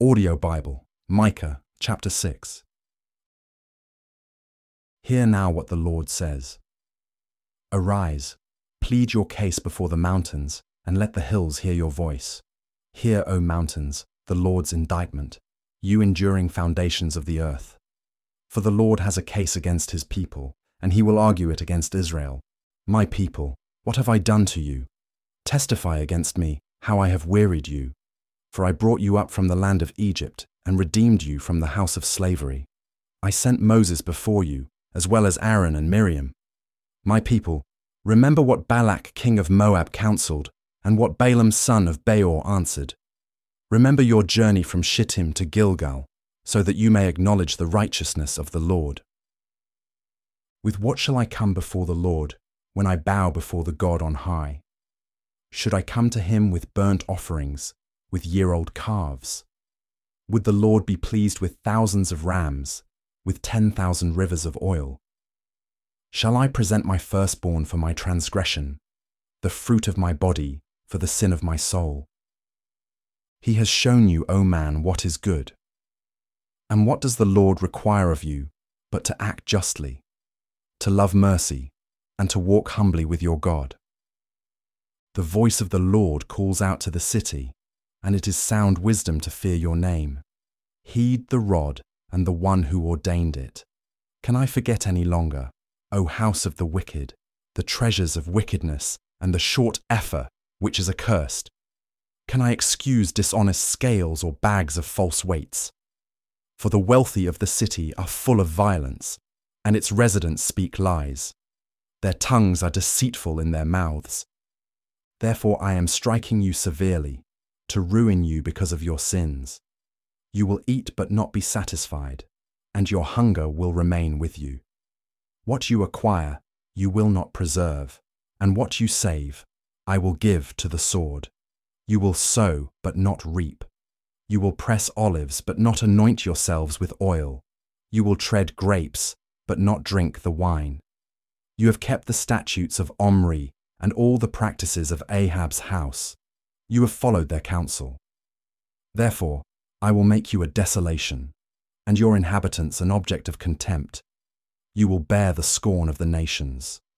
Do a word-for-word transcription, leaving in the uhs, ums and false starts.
Audio Bible, Micah chapter six. Hear now what the Lord says. Arise, plead your case before the mountains, and let the hills hear your voice. Hear, O mountains, the Lord's indictment, you enduring foundations of the earth. For the Lord has a case against his people, and he will argue it against Israel. My people, what have I done to you? Testify against me how I have wearied you. For I brought you up from the land of Egypt and redeemed you from the house of slavery. I sent Moses before you, as well as Aaron and Miriam. My people, remember what Balak king of Moab counseled, and what Balaam son of Beor answered. Remember your journey from Shittim to Gilgal, so that you may acknowledge the righteousness of the Lord. With what shall I come before the Lord, when I bow before the God on high? Should I come to him with burnt offerings, with year-old calves? Would the Lord be pleased with thousands of rams, with ten thousand rivers of oil? Shall I present my firstborn for my transgression, the fruit of my body for the sin of my soul? He has shown you, O man, what is good. And what does the Lord require of you but to act justly, to love mercy, and to walk humbly with your God? The voice of the Lord calls out to the city, and it is sound wisdom to fear your name. Heed the rod and the one who ordained it. Can I forget any longer, O house of the wicked, the treasures of wickedness and the short ephah which is accursed? Can I excuse dishonest scales or bags of false weights? For the wealthy of the city are full of violence, and its residents speak lies. Their tongues are deceitful in their mouths. Therefore I am striking you severely, to ruin you because of your sins. You will eat but not be satisfied, and your hunger will remain with you. What you acquire, you will not preserve, and what you save, I will give to the sword. You will sow but not reap. You will press olives but not anoint yourselves with oil. You will tread grapes but not drink the wine. You have kept the statutes of Omri and all the practices of Ahab's house. You have followed their counsel. Therefore, I will make you a desolation, and your inhabitants an object of contempt. You will bear the scorn of the nations.